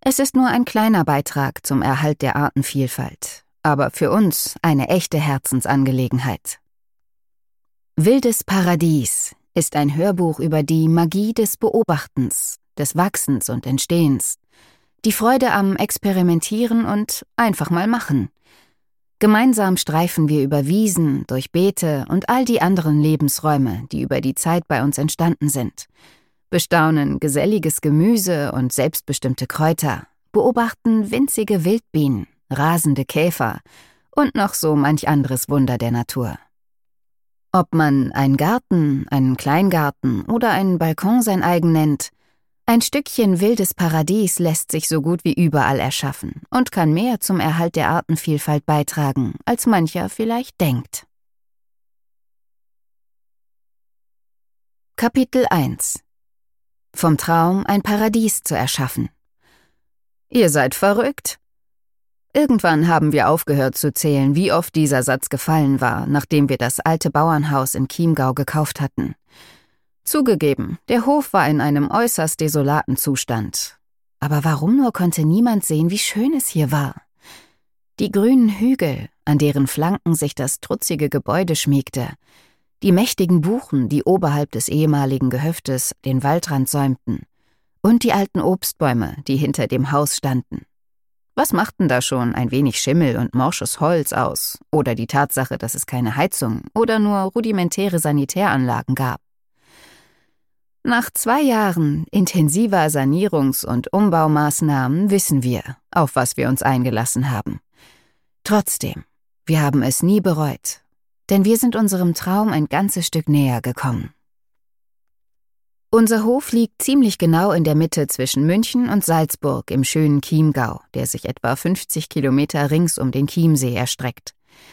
Es ist nur ein kleiner Beitrag zum Erhalt der Artenvielfalt, aber für uns eine echte Herzensangelegenheit. Wildes Paradies ist ein Hörbuch über die Magie des Beobachtens, des Wachsens und Entstehens, die Freude am Experimentieren und einfach mal machen. Gemeinsam streifen wir über Wiesen, durch Beete und all die anderen Lebensräume, die über die Zeit bei uns entstanden sind. Bestaunen geselliges Gemüse und selbstbestimmte Kräuter, beobachten winzige Wildbienen, rasende Käfer und noch so manch anderes Wunder der Natur. Ob man einen Garten, einen Kleingarten oder einen Balkon sein eigen nennt, ein Stückchen wildes Paradies lässt sich so gut wie überall erschaffen und kann mehr zum Erhalt der Artenvielfalt beitragen, als mancher vielleicht denkt. Kapitel 1: Vom Traum, ein Paradies zu erschaffen. Ihr seid verrückt. Irgendwann haben wir aufgehört zu zählen, wie oft dieser Satz gefallen war, nachdem wir das alte Bauernhaus in Chiemgau gekauft hatten. Zugegeben, der Hof war in einem äußerst desolaten Zustand. Aber warum nur konnte niemand sehen, wie schön es hier war? Die grünen Hügel, an deren Flanken sich das trutzige Gebäude schmiegte, die mächtigen Buchen, die oberhalb des ehemaligen Gehöftes den Waldrand säumten, und die alten Obstbäume, die hinter dem Haus standen. Was machten da schon ein wenig Schimmel und morsches Holz aus, oder die Tatsache, dass es keine Heizung oder nur rudimentäre Sanitäranlagen gab? Nach 2 Jahren intensiver Sanierungs- und Umbaumaßnahmen wissen wir, auf was wir uns eingelassen haben. Trotzdem, wir haben es nie bereut, denn wir sind unserem Traum ein ganzes Stück näher gekommen. Unser Hof liegt ziemlich genau in der Mitte zwischen München und Salzburg im schönen Chiemgau, der sich etwa 50 Kilometer rings um den Chiemsee erstreckt.